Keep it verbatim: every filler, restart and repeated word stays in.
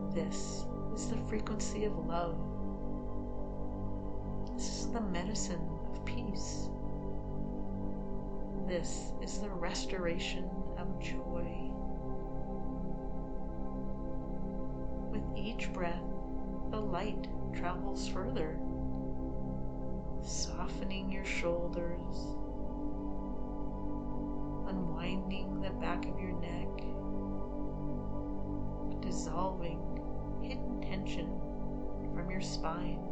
This is the frequency of love. This is the medicine of peace. This is the restoration of joy. With each breath, the light travels further, softening your shoulders, unwinding the back of your neck, dissolving hidden tension from your spine.